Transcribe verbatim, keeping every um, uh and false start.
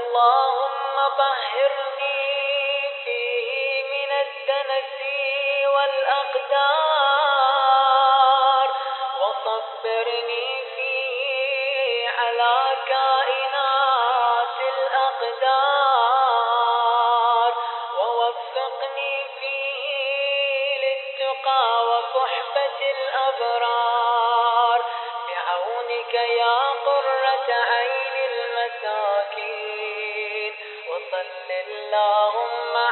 اللهم طهرني فيه من الدنس والأقدار وصبرني فيه على كائنات الأقدار ووفقني فيه للتقى وصحبة الأبرار بعونك يا قرة عين المساكين وصل اللهم